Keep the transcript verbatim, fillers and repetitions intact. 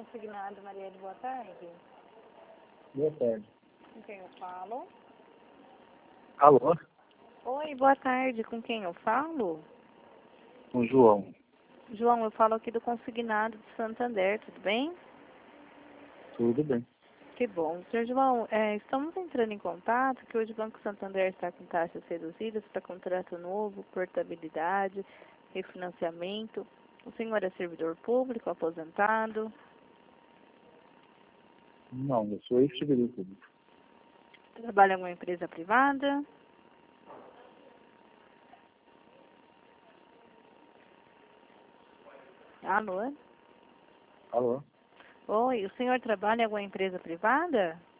Consignado, Marielle, boa tarde. Boa tarde. Com quem eu falo? Alô? Oi, boa tarde. Com quem eu falo? O João. João, eu falo aqui do Consignado de Santander, tudo bem? Tudo bem. Que bom. senhor João, é, estamos entrando em contato que hoje o Banco Santander está com taxas reduzidas para contrato novo, portabilidade, refinanciamento. O senhor é servidor público, aposentado? Não, eu sou ex-servidor público. Trabalha em alguma empresa privada? Alô? Alô? Oi, o senhor trabalha em alguma empresa privada?